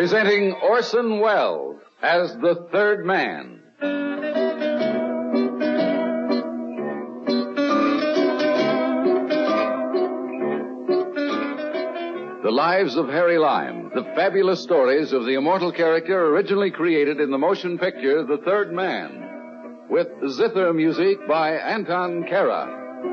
Presenting Orson Welles as the Third Man. The Lives of Harry Lime, the fabulous stories of the immortal character originally created in the motion picture The Third Man, with zither music by Anton Kara.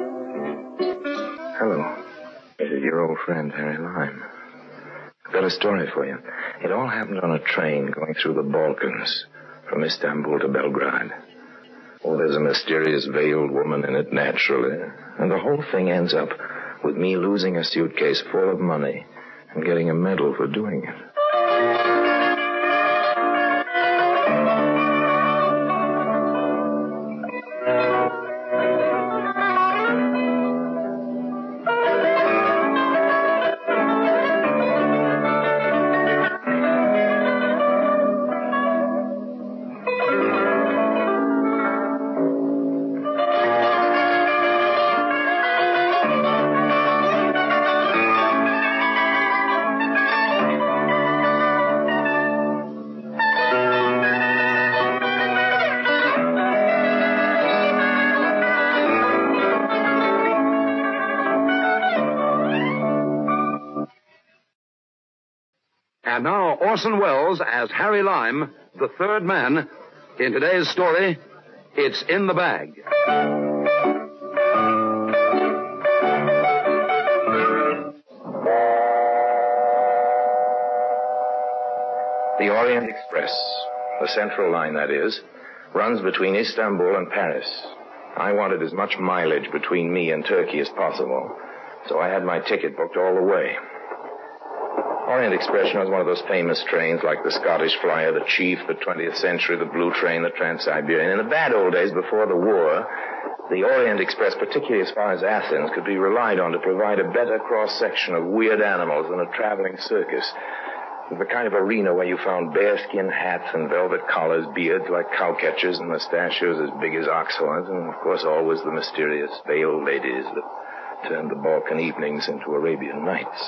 Hello. This is your old friend, Harry Lime. I've got a story for you. It all happened on a train going through the Balkans, from Istanbul to Belgrade. Oh, there's a mysterious veiled woman in it, naturally. And the whole thing ends up with me losing a suitcase full of money and getting a medal for doing it. And now, Orson Welles as Harry Lime, the Third Man, in today's story, It's in the Bag. The Orient Express, the Central Line, that is, runs between Istanbul and Paris. I wanted as much mileage between me and Turkey as possible, so I had my ticket booked all the way. Orient Express was one of those famous trains like the Scottish Flyer, the Chief, the 20th Century, the Blue Train, the Trans-Siberian. In the bad old days before the war, the Orient Express, particularly as far as Athens, could be relied on to provide a better cross-section of weird animals than a traveling circus. The kind of arena where you found bearskin hats and velvet collars, beards like cowcatchers, and mustachios as big as ox horns, and, of course, always the mysterious veiled ladies that turned the Balkan evenings into Arabian Nights.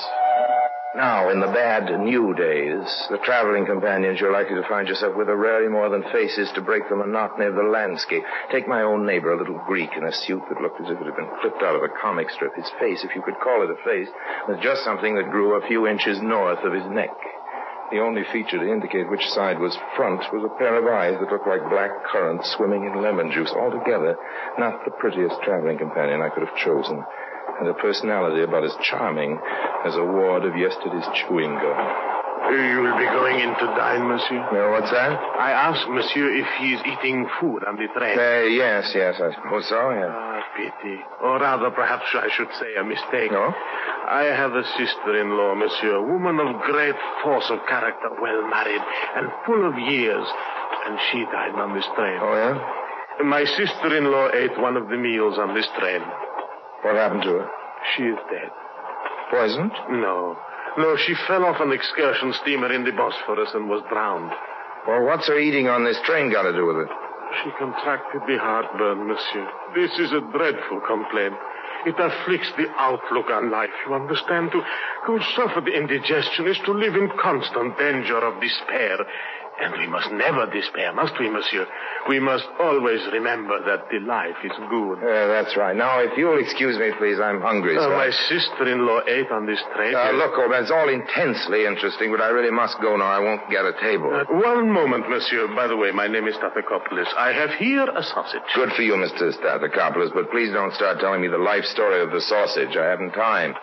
Now, in the bad new days, the traveling companions, you're likely to find yourself with are rarely more than faces to break the monotony of the landscape. Take my own neighbor, a little Greek in a suit that looked as if it had been clipped out of a comic strip. His face, if you could call it a face, was just something that grew a few inches north of his neck. The only feature to indicate which side was front was a pair of eyes that looked like black currants swimming in lemon juice. Altogether, not the prettiest traveling companion I could have chosen. And a personality about as charming as a wad of yesterday's chewing gum. You will be going in to dine, monsieur? No, what's that? I asked monsieur if he is eating food on the train. Yes, I suppose so, yeah. Ah, pity. Or rather, perhaps I should say a mistake. No? I have a sister-in-law, monsieur, a woman of great force of character, well married, and full of years. And she died on this train. Oh, yeah? My sister-in-law ate one of the meals on this train. What happened to her? She is dead. Poisoned? No, she fell off an excursion steamer in the Bosphorus and was drowned. Well, what's her eating on this train got to do with it? She contracted the heartburn, monsieur. This is a dreadful complaint. It afflicts the outlook on life, you understand? To suffer the indigestion is to live in constant danger of despair. And we must never despair, must we, monsieur? We must always remember that the life is good. That's right. Now, if you'll excuse me, please, I'm hungry. My sister-in-law ate on this train. Look, old man, it's all intensely interesting, but I really must go now. I won't get a table. One moment, monsieur. By the way, my name is Stathakopoulos. I have here a sausage. Good for you, Mr. Stathakopoulos, but please don't start telling me the life story of the sausage. I haven't time.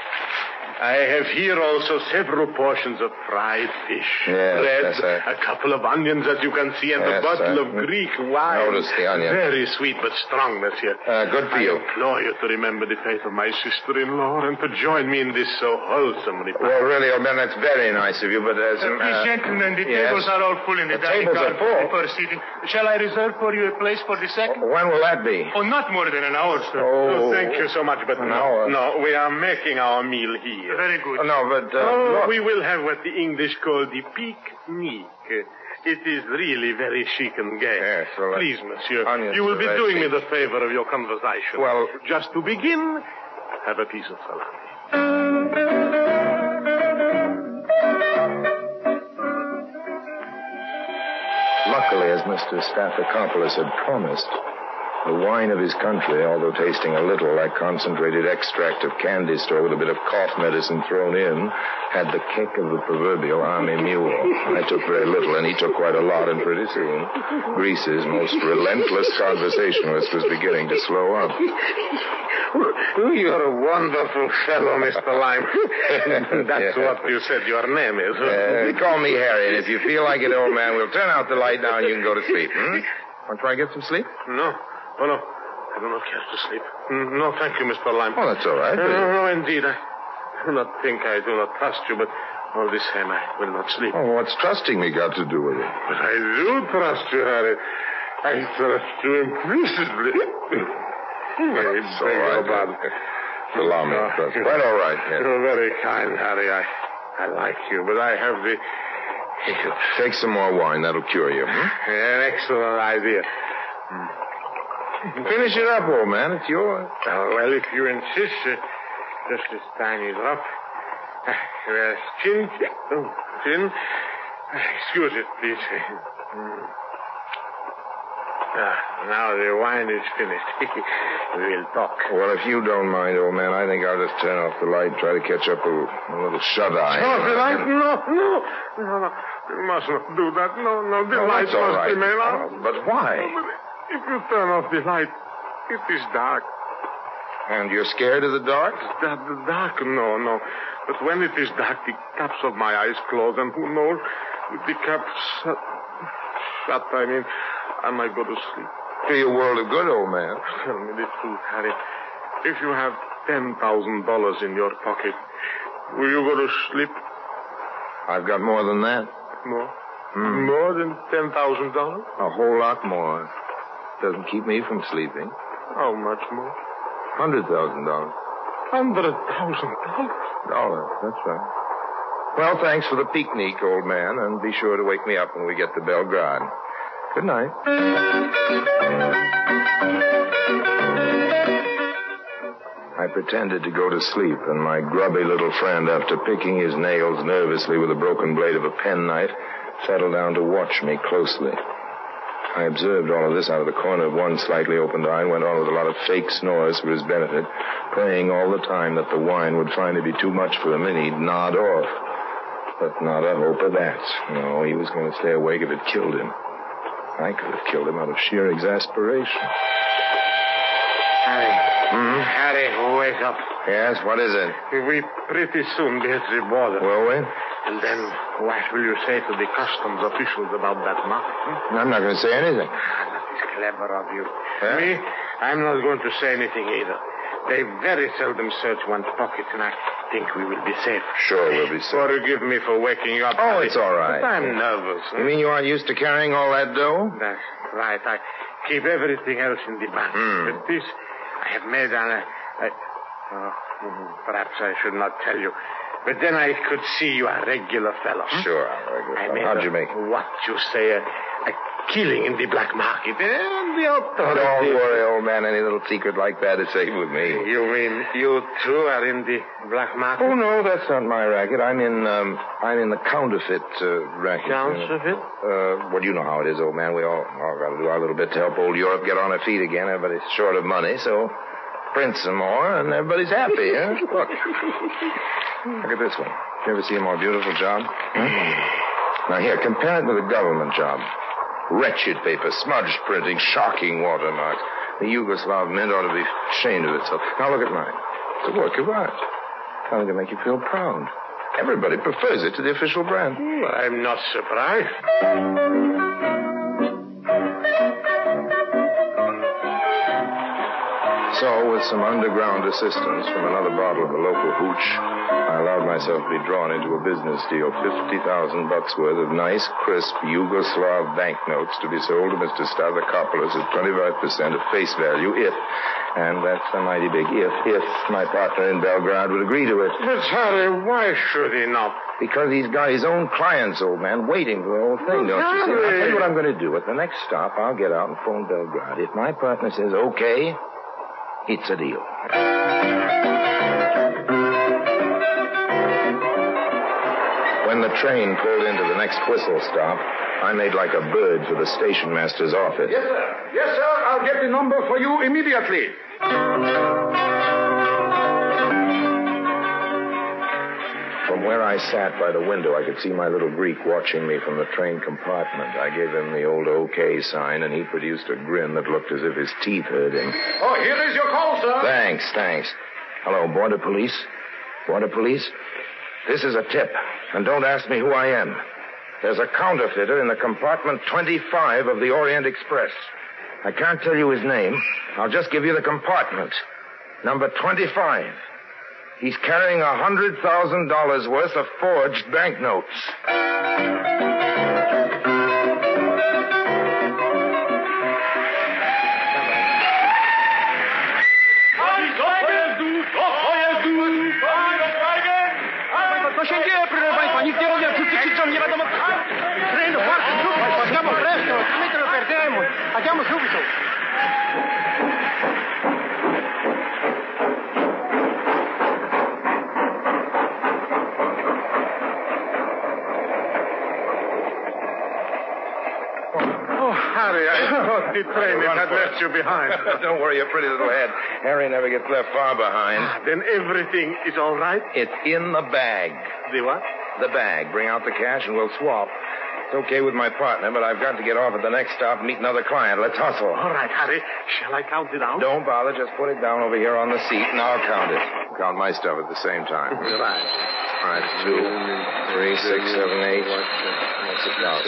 I have here also several portions of fried fish. Yes, bread, a couple of onions, as you can see, and a bottle of Greek wine. Notice the onion. Very sweet but strong, monsieur. Good for you. I implore you to remember the fate of my sister-in-law and to join me in this so wholesome repast. Well, really, old man, that's very nice of you, but as... Please, gentlemen, the yes. tables are all full in the dining tables are full. before seating. Shall I reserve for you a place for the second? When will that be? Oh, not more than an hour, sir. Oh, thank you so much, but no, we are making our meal here. Very good. No, but... we will have what the English call the pique-nique. It is really very chic and gay. Yes, well, please, monsieur, you will be doing me the favor of your conversation. Well... Just to begin, have a piece of salami. Mr. Stathopoulos had promised. The wine of his country, although tasting a little like concentrated extract of candy store with a bit of cough medicine thrown in, had the kick of the proverbial army mule. I took very little, and he took quite a lot, and pretty soon, Grease's most relentless conversationalist was beginning to slow up. You're a wonderful fellow, Mr. Lime. That's what you said your name is. They call me Harry, and if you feel like it, old man, we'll turn out the light now and you can go to sleep. Want to try and get some sleep? No. Oh, no. I do not care to sleep. No, thank you, Mr. Lime. Oh, that's all right. No, indeed. I do not think I do not trust you, but all the same, I will not sleep. Oh, what's trusting me got to do with it? But I do trust you, Harry. I trust you implicitly. It's all right. Allow me to trust. Quite all right, Harry. You're very kind, Harry. I like you, but I have the hiccups. Take some more wine. That'll cure you. An excellent idea. Finish it up, old man. It's yours. Well, if you insist, just this tiny drop. Chin. Chin. Excuse it, please. Now the wine is finished. We'll talk. Well, if you don't mind, old man, I think I'll just turn off the light and try to catch up a little shut-eye. Turn off the light? No. You must not do that. No, the light must remain on. But why? If you turn off the light, it is dark. And you're scared of the dark? The dark? No. But when it is dark, the caps of my eyes close, and who knows, with the caps shut, I might go to sleep. Do you a world of good, old man. Tell me the truth, Harry. If you have $10,000 in your pocket, will you go to sleep? I've got more than that. More? More than $10,000? A whole lot more. Doesn't keep me from sleeping. How much more? $100,000. $100,000? Dollars, that's right. Well, thanks for the picnic, old man, and be sure to wake me up when we get to Belgrade. Good night. I pretended to go to sleep, and my grubby little friend, after picking his nails nervously with the broken blade of a penknife, settled down to watch me closely. I observed all of this out of the corner of one slightly opened eye and went on with a lot of fake snores for his benefit, praying all the time that the wine would finally be too much for him and he'd nod off. But not a hope of that. No, he was going to stay awake if it killed him. I could have killed him out of sheer exasperation. Harry. Harry, wake up. Yes, what is it? We pretty soon get the border. Will we? And then what will you say to the customs officials about that mark? I'm not going to say anything. That is clever of you. Huh? Me, I'm not going to say anything either. They very seldom search one's pockets, and I think we will be safe. Sure, we'll be safe. Forgive me for waking you up. Oh, Harry. it's all right. But I'm nervous. You mean you aren't used to carrying all that dough? That's right. I keep everything else in the bank. But this, I have made perhaps I should not tell you. But then I could see you a regular fellow. Sure, I'm a regular fellow. I made How'd you make it? What you say, a killing in the black market. And the Don't worry, old man. Any little secret like that is safe with me. You mean you too are in the black market? Oh, no, that's not my racket. I'm in the counterfeit racket. Counterfeit? Well, you know how it is, old man. We all got to do our little bit to help old Europe get on her feet again. Everybody's short of money, so print some more, and everybody's happy, huh? Look at this one. You ever see a more beautiful job? Now, here, compare it with a government job. Wretched paper, smudged printing, shocking watermarks. The Yugoslav Mint ought to be ashamed of itself. Now, look at mine. It's a work of art. How does it make you feel proud? Everybody prefers it to the official brand. I'm not surprised. So, with some underground assistance from another bottle of the local hooch, I allowed myself to be drawn into a business deal, $50,000 worth of nice, crisp Yugoslav banknotes to be sold to Mr. Stathopoulos at 25% of face value and that's a mighty big if my partner in Belgrade would agree to it. But, Harry, why should he not? Because he's got his own clients, old man, waiting for the whole thing, don't you see? I'll tell you what I'm going to do. At the next stop, I'll get out and phone Belgrade. If my partner says okay, it's a deal. When the train pulled into the next whistle stop, I made like a bird for the station master's office. Yes, sir. Yes, sir. I'll get the number for you immediately. From where I sat by the window, I could see my little Greek watching me from the train compartment. I gave him the old OK sign, and he produced a grin that looked as if his teeth hurt him. Oh, here is your call, sir. Thanks. Hello, Border Police? Border Police? This is a tip, and don't ask me who I am. There's a counterfeiter in the compartment 25 of the Orient Express. I can't tell you his name. I'll just give you the compartment. Number 25. He's carrying $100,000 worth of forged banknotes. Co się dzieje, proszę Państwa? Nikt nie rozumie, wszyscy krzyczą, nie wiadomo... Treno, forza, subito, andiamo presto, altrimenti lo perdiamo. Andiamo subito. Harry, I thought the train had left you behind. Don't worry your pretty little head. Harry never gets left far behind. Then everything is all right? It's in the bag. The what? The bag. Bring out the cash and we'll swap. It's okay with my partner, but I've got to get off at the next stop and meet another client. Let's hustle. All right, Harry. Shall I count it down? Don't bother. Just put it down over here on the seat, and I'll count it. Count my stuff at the same time. Right. All right, 2, 3, 6, 7, 8. What's it down?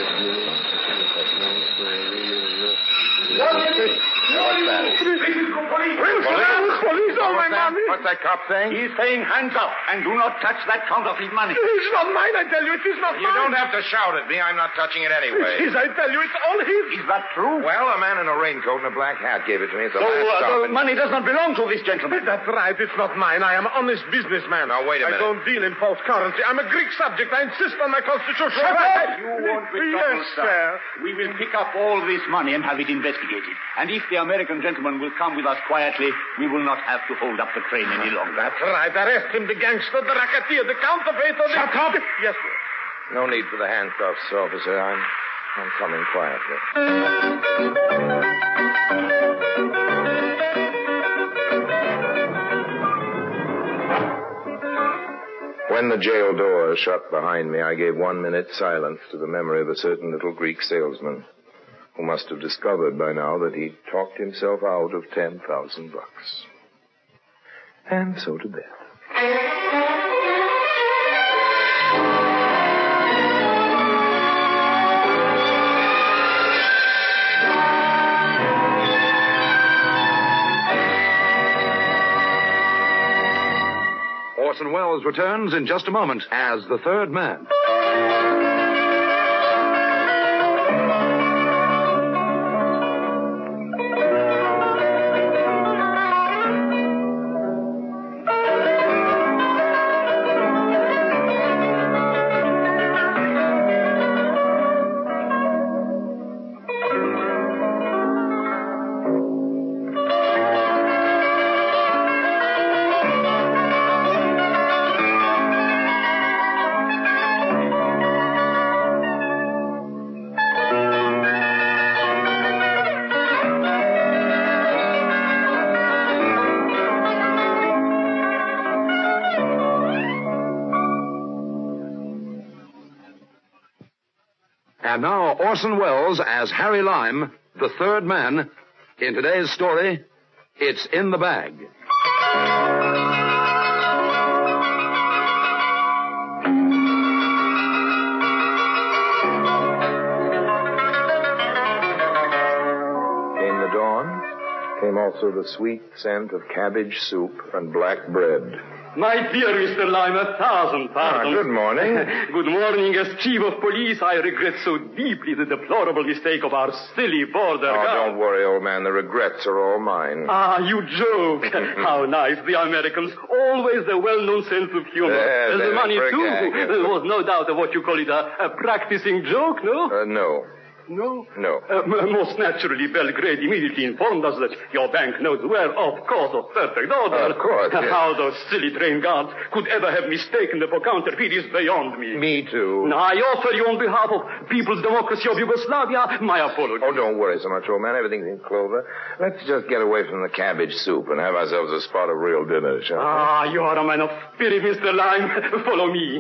What's that? Police! Oh, my money! What's that cop saying? He's saying hands up and do not touch that counterfeit money. It's not mine, I tell you. It is not mine. You don't have to shout at me. I'm not touching it anyway. It is, I tell you. It's all his. Is that true? Well, a man in a raincoat and a black hat gave it to me at the So last stop. the money does not belong to this gentleman. That's right. It's not mine. I am an honest businessman. Now, wait a minute. I don't deal in false currency. I'm a Greek subject. I insist on my constitutional Shut right. up! You won't be Yes, sir. We will pick up all this money and have it investigated. And if the American gentleman will come with us quietly, we will not have to hold up the train any longer. That's right. Arrest him, the gangster, the racketeer, the counterfeiter. Shut up! Yes, sir. No need for the handcuffs, officer. I'm coming quietly. When the jail door shut behind me, I gave 1 minute silence to the memory of a certain little Greek salesman who must have discovered by now that he'd talked himself out of $10,000. And so to bed. Orson Welles returns in just a moment as the third man. And now, Orson Welles as Harry Lime, the third man. In today's story, It's in the Bag. Came the dawn. Came also the sweet scent of cabbage soup and black bread. My dear Mr. Lime, 1,000 pardons. Good morning. Good morning. As chief of police, I regret so deeply the deplorable mistake of our silly border guard. Don't worry, old man. The regrets are all mine. Ah, you joke. How nice. The Americans, always the well-known sense of humor. Yes, the money, for a too. gag, yes. There was no doubt of what you call it, a practicing joke, no? No. No? No. Most naturally, Belgrade immediately informed us that your banknotes were, of course, of perfect order. Of course, yes. How those silly train guards could ever have mistaken them for counterfeit is beyond me. Me too. I offer you on behalf of People's Democracy of Yugoslavia my apology. Oh, don't worry so much, old man. Everything's in clover. Let's just get away from the cabbage soup and have ourselves a spot of real dinner, shall we? You are a man of spirit, Mr. Lime. Follow me.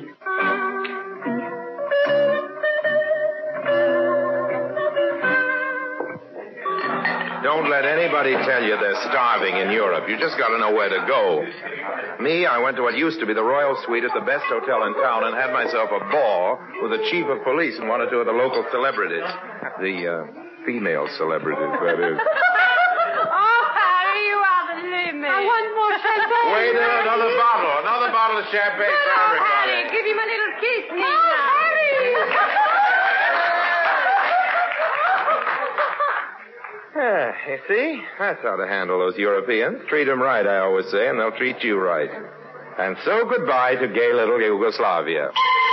Don't let anybody tell you they're starving in Europe. You just got to know where to go. Me, I went to what used to be the Royal Suite at the best hotel in town and had myself a ball with the chief of police and one or two of the local celebrities. The female celebrities, that is. Oh, Harry, you are the limit. I want more champagne. Wait a minute, another bottle of champagne for everybody. Harry, give him a little kiss, Nina. Oh, Harry. You see? That's how to handle those Europeans. Treat them right, I always say, and they'll treat you right. And so goodbye to gay little Yugoslavia.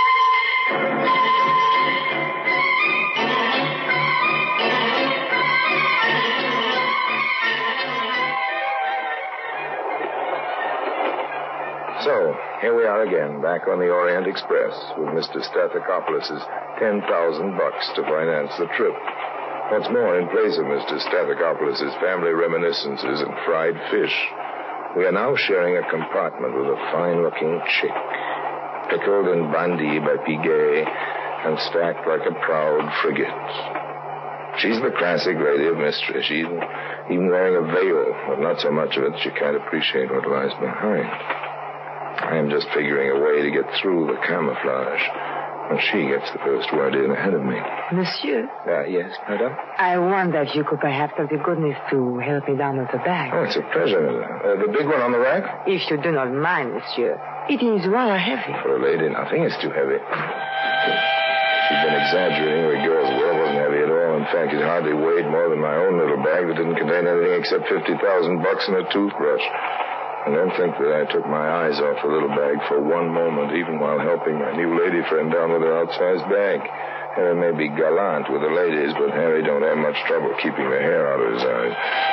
So, here we are again, back on the Orient Express with Mr. Stathopoulos' $10,000 to finance the trip. What's more, in place of Mr. Stathopoulos' family reminiscences and fried fish, we are now sharing a compartment with a fine-looking chick, pickled and bandee by Piguet and stacked like a proud frigate. She's the classic lady of mystery. She's even wearing a veil, but not so much of it she can't appreciate what lies behind. I am just figuring a way to get through the camouflage when she gets the first word in ahead of me. Monsieur? Yes, madame? I wonder if you could perhaps have the goodness to help me down with the bag. Oh, it's a pleasure. The big one on the rack? If you do not mind, monsieur. It is rather heavy. For a lady, nothing is too heavy. She'd been exaggerating where girls were. It wasn't heavy at all. In fact, it hardly weighed more than my own little bag that didn't contain anything except $50,000 and a toothbrush. And don't think that I took my eyes off the little bag for one moment, even while helping my new lady friend down with her outsized bag. Harry may be gallant with the ladies, but Harry don't have much trouble keeping the hair out of his eyes.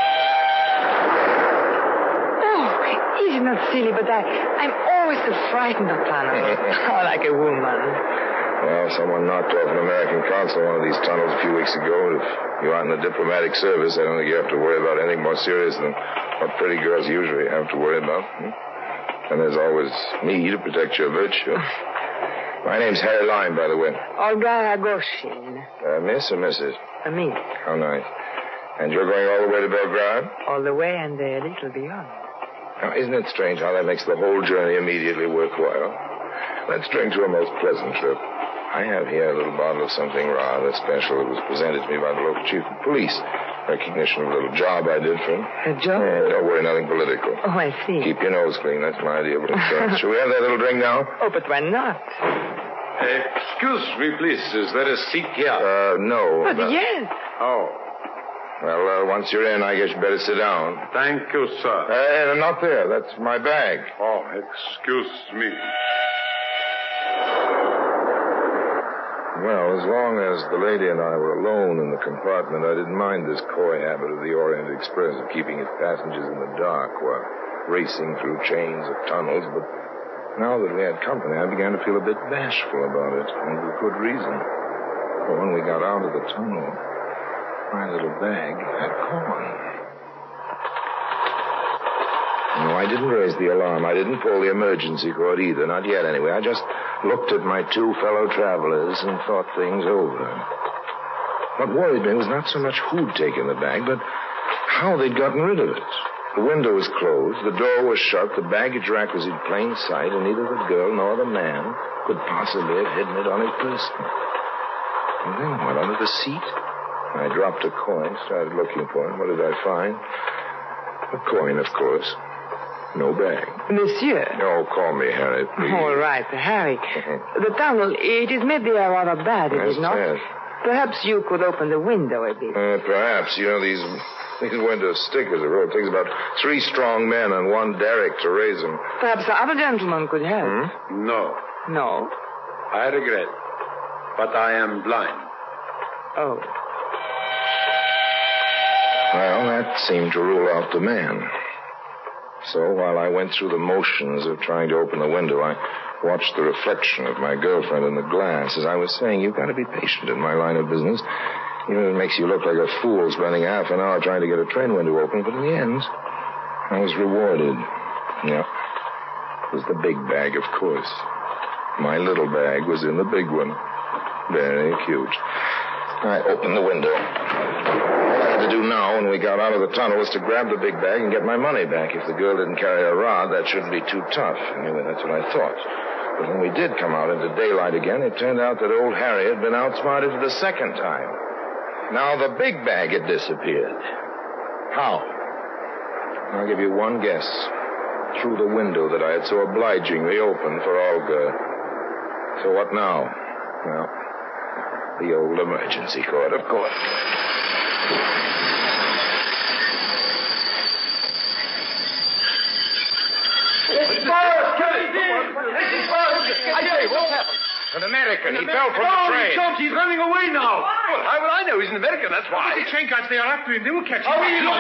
Oh, it is not silly, but I'm always so frightened of tunnels. Like a woman. Well, someone knocked off an American consul in one of these tunnels a few weeks ago. If you aren't in the diplomatic service, I don't think you have to worry about anything more serious than what pretty girls usually have to worry about. And there's always me to protect your virtue. My name's Harry Lime, by the way. Olga Ragoshin. Miss or Mrs.? Miss. How nice. And you're going all the way to Belgrade? All the way and a little beyond. Now, isn't it strange how that makes the whole journey immediately worthwhile? Let's drink to a most pleasant trip. I have here a little bottle of something rather special that was presented to me by the local chief of police. Recognition of a little job I did for him. A job? Don't worry, nothing political. Oh, I see. Keep your nose clean. That's my idea of what it's done. Shall we have that little drink now? Oh, but why not? Excuse me, please. Is there a seat here? No. But yes. Oh. Well, once you're in, I guess you better sit down. Thank you, sir. Not there. That's my bag. Oh, excuse me. Well, as long as the lady and I were alone in the compartment, I didn't mind this coy habit of the Orient Express of keeping its passengers in the dark while racing through chains of tunnels. But now that we had company, I began to feel a bit bashful about it, and with good reason. For when we got out of the tunnel, my little bag had gone. No, I didn't raise the alarm. I didn't pull the emergency cord either. Not yet, anyway. I just looked at my two fellow travelers and thought things over. What worried me was not so much who'd taken the bag, but how they'd gotten rid of it. The window was closed, the door was shut, the baggage rack was in plain sight, and neither the girl nor the man could possibly have hidden it on his person. And then what, under the seat? I dropped a coin, started looking for it. What did I find? A coin, of course. No bag. Monsieur. No, call me Harry, please. All right, Harry. The tunnel, it is maybe rather bad, it is not? Yes. Perhaps you could open the window a bit. Perhaps. You know, these windows stick as a rule. It takes about 3 strong men and 1 derrick to raise them. Perhaps the other gentleman could help. No. No? I regret, but I am blind. Oh. Well, that seemed to rule out the man. So while I went through the motions of trying to open the window, I watched the reflection of my girlfriend in the glass. As I was saying, you've got to be patient in my line of business. Even if it makes you look like a fool spending half an hour trying to get a train window open. But in the end, I was rewarded. Yeah. It was the big bag, of course. My little bag was in the big one. Very cute. I opened the window. All I had to do now when we got out of the tunnel was to grab the big bag and get my money back. If the girl didn't carry a rod, that shouldn't be too tough. Anyway, that's what I thought. But when we did come out into daylight again, it turned out that old Harry had been outsmarted for the second time. Now the big bag had disappeared. How? I'll give you one guess. Through the window that I had so obligingly opened for Olga. So what now? Well, the old emergency cord, of course. It's Boris! It's Boris! I say, what's happened? An American. He fell from the train. He's running away now. Well, how will I know? He's an American, that's why. The train guards, they are after him. They will catch him.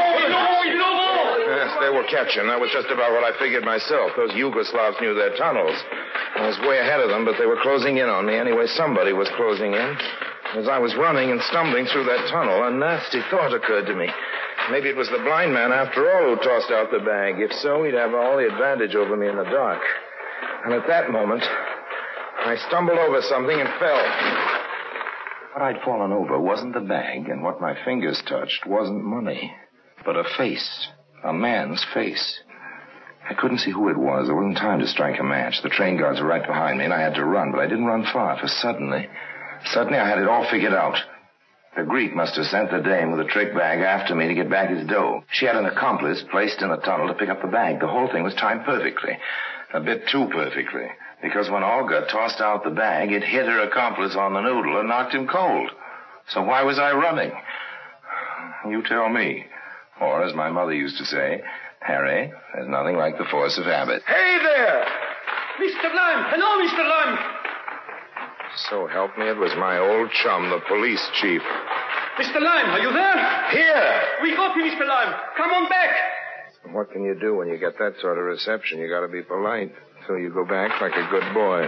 Yes, they will catch him. That was just about what I figured myself. Those Yugoslavs knew their tunnels. I was way ahead of them, but they were closing in on me. Anyway, somebody was closing in. As I was running and stumbling through that tunnel, a nasty thought occurred to me. Maybe it was the blind man, after all, who tossed out the bag. If so, he'd have all the advantage over me in the dark. And at that moment, I stumbled over something and fell. What I'd fallen over wasn't the bag, and what my fingers touched wasn't money, but a face. A man's face. I couldn't see who it was. There wasn't time to strike a match. The train guards were right behind me, and I had to run, but I didn't run far, for suddenly I had it all figured out. The Greek must have sent the dame with a trick bag after me to get back his dough. She had an accomplice placed in the tunnel to pick up the bag. The whole thing was timed perfectly. A bit too perfectly. Because when Olga tossed out the bag, it hit her accomplice on the noodle and knocked him cold. So why was I running? You tell me. Or, as my mother used to say, Harry, there's nothing like the force of habit. Hey there! Mr. Lime! Hello, Mr. Lime! So help me, it was my old chum, the police chief. Mr. Lime, are you there? Here! We got you, Mr. Lime. Come on back. What can you do when you get that sort of reception? You gotta be polite. So you go back like a good boy.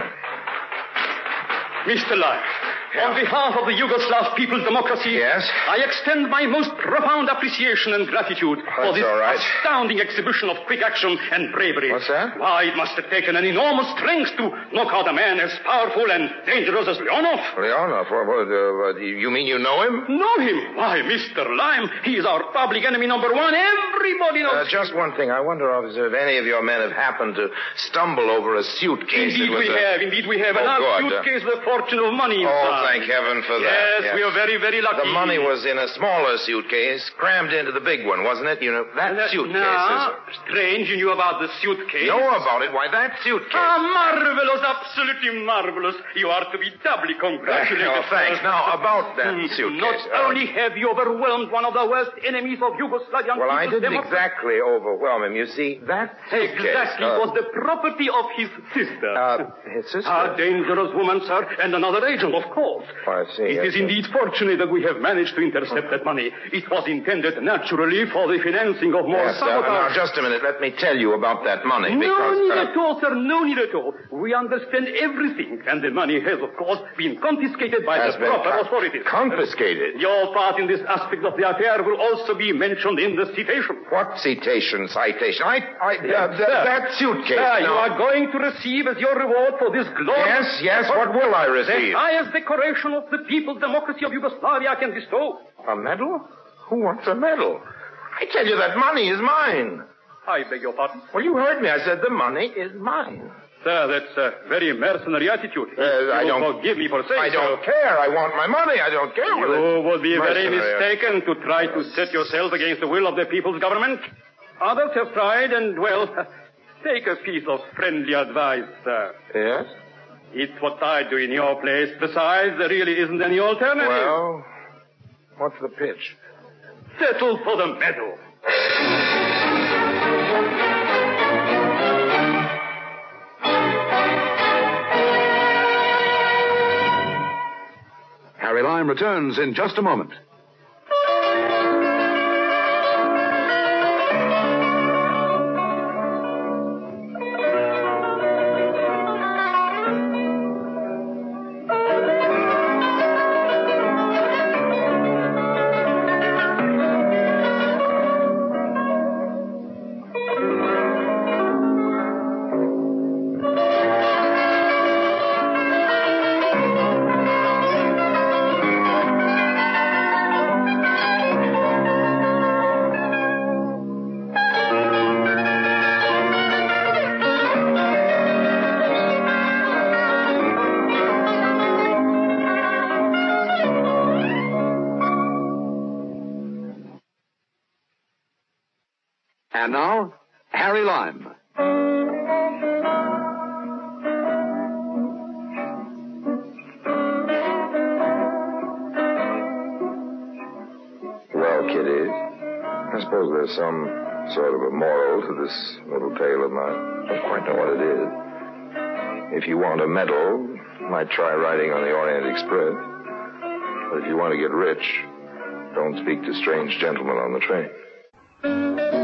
Mr. Lime, on behalf of the Yugoslav People's Democracy, yes? I extend my most profound appreciation and gratitude for this astounding exhibition of quick action and bravery. What's that? Why, it must have taken an enormous strength to knock out a man as powerful and dangerous as Leonov. Leonov? You mean you know him? Know him? Why, Mr. Lime, he is our public enemy number one. Everybody knows just one thing. I wonder, officer, if any of your men have happened to stumble over a suitcase. Indeed we have. A large suitcase with a fortune of money inside. Thank heaven for that. Yes, we are very, very lucky. The money was in a smaller suitcase, crammed into the big one, wasn't it? You know, that suitcase is... Strange you knew about the suitcase. Know about it? Why, that suitcase... Marvelous, absolutely marvelous. You are to be doubly congratulated. Thanks. Now, about that suitcase... Not only have you overwhelmed one of the worst enemies of Yugoslavian... Well, I didn't exactly overwhelm him. You see, that suitcase... Exactly. Was the property of his sister. His sister? A dangerous woman, sir, and another agent, of course. I see. It is indeed fortunate that we have managed to intercept that money. It was intended, naturally, for the financing of more sabotage. Now, just a minute. Let me tell you about that money, because... No need at all, sir. No need at all. We understand everything, and the money has, of course, been confiscated by the proper authorities. Confiscated? Your part in this aspect of the affair will also be mentioned in the citation. What citation? That suitcase. Sir, you are going to receive as your reward for this glorious... Yes. What will I receive? The highest decoration of the People's Democracy of Yugoslavia can bestow. A medal? Who wants a medal? I tell you that money is mine. I beg your pardon? Well, you heard me. I said the money is mine. Sir, that's a very mercenary attitude. Forgive me for saying I don't care. I want my money. I don't care what You would be very mistaken to try to set yourself against the will of the people's government. Others have tried, and, well, take a piece of friendly advice, sir. Yes? It's what I'd do in your place. Besides, there really isn't any alternative. Well, what's the pitch? Settle for the medal. Harry Lime returns in just a moment. And now, Harry Lime. Well, kiddies, I suppose there's some sort of a moral to this little tale of mine. I don't quite know what it is. If you want a medal, you might try riding on the Orient Express. But if you want to get rich, don't speak to strange gentlemen on the train.